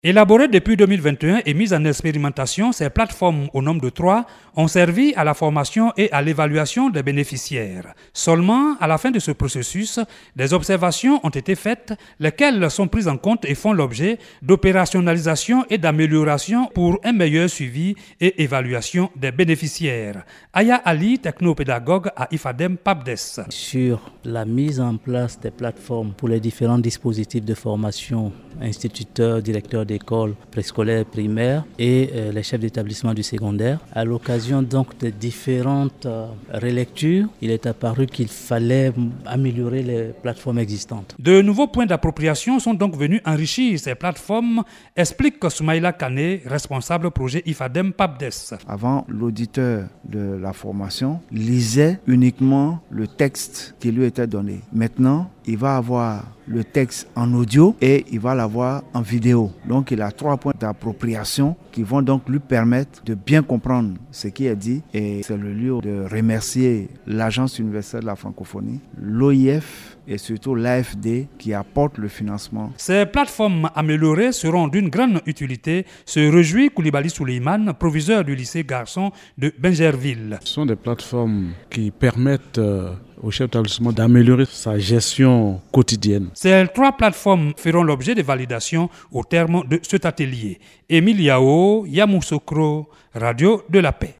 Élaborées depuis 2021 et mises en expérimentation, ces plateformes au nombre de 3 ont servi à la formation et à l'évaluation des bénéficiaires. Seulement, à la fin de ce processus, des observations ont été faites, lesquelles sont prises en compte et font l'objet d'opérationnalisation et d'amélioration pour un meilleur suivi et évaluation des bénéficiaires. Aya Ali, technopédagogue à IFADEM PAPDES. Sur la mise en place des plateformes pour les différents dispositifs de formation, instituteurs, directeurs d'école préscolaire, primaire et les chefs d'établissement du secondaire. À l'occasion donc des différentes relectures, il est apparu qu'il fallait améliorer les plateformes existantes. De nouveaux points d'appropriation sont donc venus enrichir ces plateformes, explique Soumaïla Kane, responsable projet IFADEM PAPDES. Avant, l'auditeur de la formation lisait uniquement le texte qui lui était donné. Maintenant, il va avoir le texte en audio et il va l'avoir en vidéo. Donc il a 3 points d'appropriation qui vont donc lui permettre de bien comprendre ce qui est dit. Et c'est le lieu de remercier l'Agence universelle de la francophonie, l'OIF et surtout l'AFD qui apporte le financement. Ces plateformes améliorées seront d'une grande utilité, se réjouit Koulibaly Souleymane, proviseur du lycée Garçon de Bingerville. Ce sont des plateformes qui permettent au chef d'établissement d'améliorer sa gestion quotidienne. Ces 3 plateformes feront l'objet de validation au terme de cet atelier. Émile Yao, Yamoussoukro, Radio de la Paix.